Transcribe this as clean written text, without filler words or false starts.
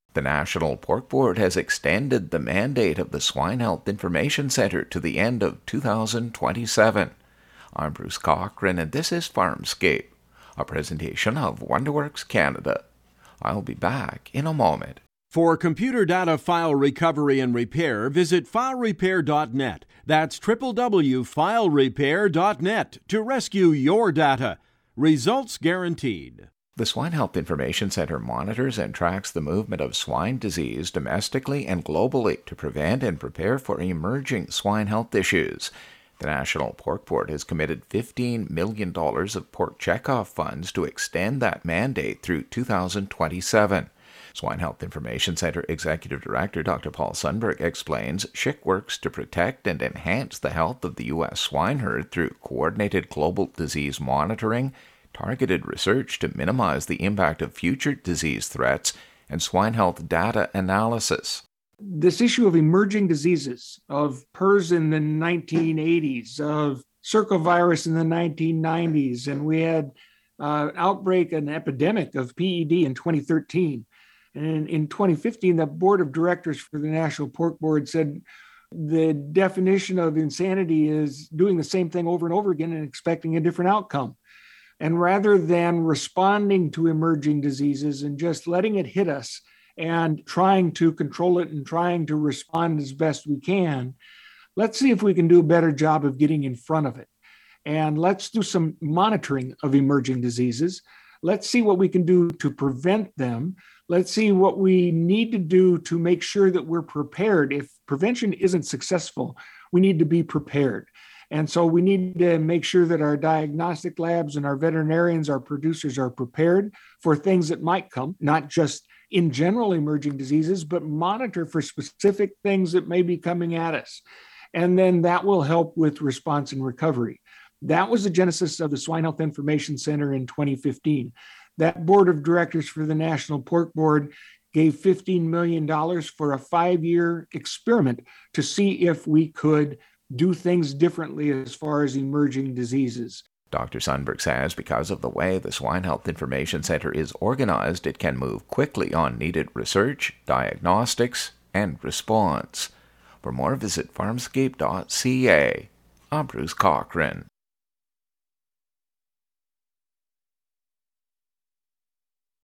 The National Pork Board has extended the mandate of the Swine Health Information Centre to the end of 2027. I'm Bruce Cochran, and this is Farmscape, a presentation of WonderWorks Canada. I'll be back in a moment. For computer data file recovery and repair, visit filerepair.net. That's www.filerepair.net to rescue your data. Results guaranteed. The Swine Health Information Centre monitors and tracks the movement of swine disease domestically and globally to prevent and prepare for emerging swine health issues. The National Pork Board has committed $15 million of pork checkoff funds to extend that mandate through 2027. Swine Health Information Centre Executive Director Dr. Paul Sundberg explains SHIC works to protect and enhance the health of the U.S. swine herd through coordinated global disease monitoring, targeted research to minimize the impact of future disease threats, and swine health data analysis. This issue of emerging diseases, of PRRS in the 1980s, of circovirus in the 1990s, and we had an outbreak, an epidemic of PED in 2013. And in 2015, the board of directors for the National Pork Board said the definition of insanity is doing the same thing over and over again and expecting a different outcome. And rather than responding to emerging diseases and just letting it hit us and trying to control it and trying to respond as best we can, let's see if we can do a better job of getting in front of it. And let's do some monitoring of emerging diseases. Let's see what we can do to prevent them. Let's see what we need to do to make sure that we're prepared. If prevention isn't successful, we need to be prepared. And so we need to make sure that our diagnostic labs and our veterinarians, our producers are prepared for things that might come, not just in general emerging diseases, but monitor for specific things that may be coming at us. And then that will help with response and recovery. That was the genesis of the Swine Health Information Center in 2015. That board of directors for the National Pork Board gave $15 million for a 5-year experiment to see if we could do things differently as far as emerging diseases. Dr. Sundberg says because of the way the Swine Health Information Centre is organized, it can move quickly on needed research, diagnostics, and response. For more, visit farmscape.ca. I'm Bruce Cochran.